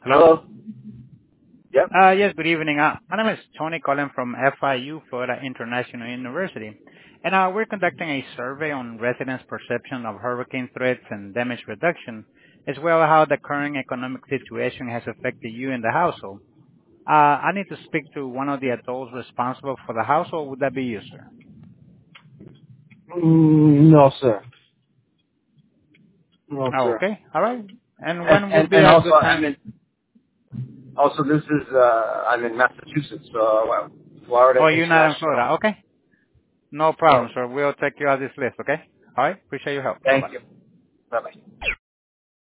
Hello? Hello? Yep. Yes, good evening. My name is Tony calling from FIU, Florida International University. And we're conducting a survey on residents' perception of hurricane threats and damage reduction, as well as how the current economic situation has affected you and the household. I need to speak to one of the adults responsible for the household. Would that be you, sir? No, sir. No, Oh, sir. okay. All right. And And, when and, would be and a also, good time? this is, I'm in Massachusetts, Florida Oh, you're not in International. Florida. Okay. No No. problem, sir. We'll take you out of this list, okay? All right. Appreciate your help. Thank Bye-bye. you. Bye-bye.